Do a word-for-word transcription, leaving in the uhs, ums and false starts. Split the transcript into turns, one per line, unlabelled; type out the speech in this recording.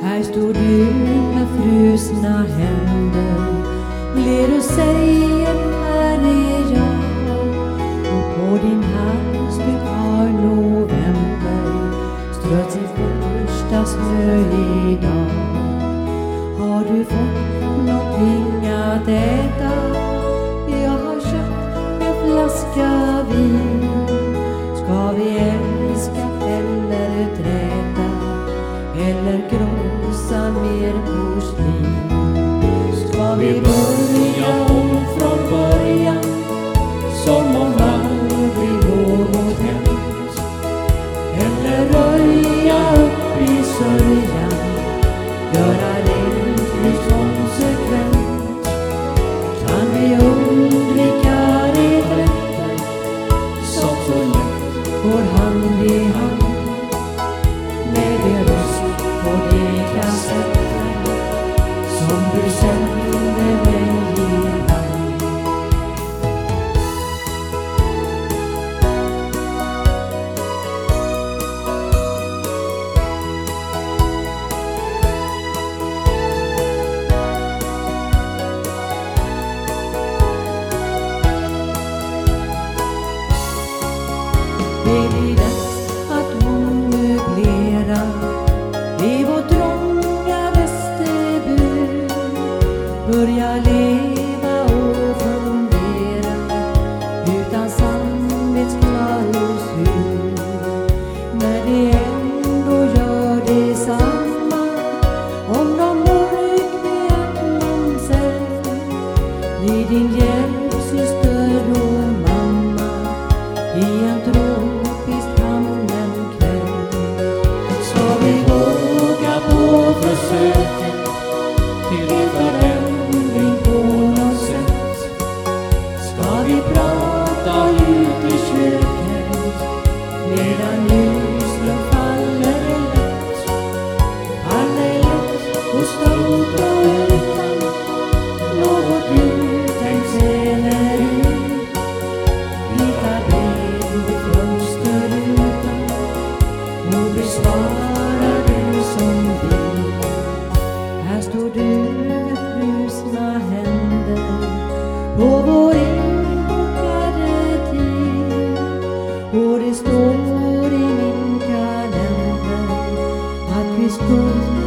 Här står du med frusna händer, ler och säger här är jag. Och på din halsduk har november strött sin första snö idag. Har du fått någonting att äta? Jag har köpt en flaska vin. Ska vi älska eller träta, eller krossa mer porslin? Ska vi börja om från början, som om aldrig något hänt? Eller röja upp i sörjan, göra rent ut konsekvent? Kan vi undvika reträtter som så lätt går hand i hand med det röst på de kassetter som du sände mig ibland? Det blir dags att möblera i vår trånga Västerby. Börja leva och fundera utan samvetsklausul. När det ändå gör detsamma om de mörkväpnar sig, blir din hjälpsyster och mamma i en tropisk hamn en kväll. Ska vi våga på försöken till en förändring på något sätt? Ska vi prata ut i köket medan ljusen faller lätt? Alla är lätt och stolt och utan något uttänkt sceneri. Vita brev och fönsterrutan, och besvarar du som vill. Här står du med frusna händer på vår inbokade tid. Och det står i min kalender att vi skulle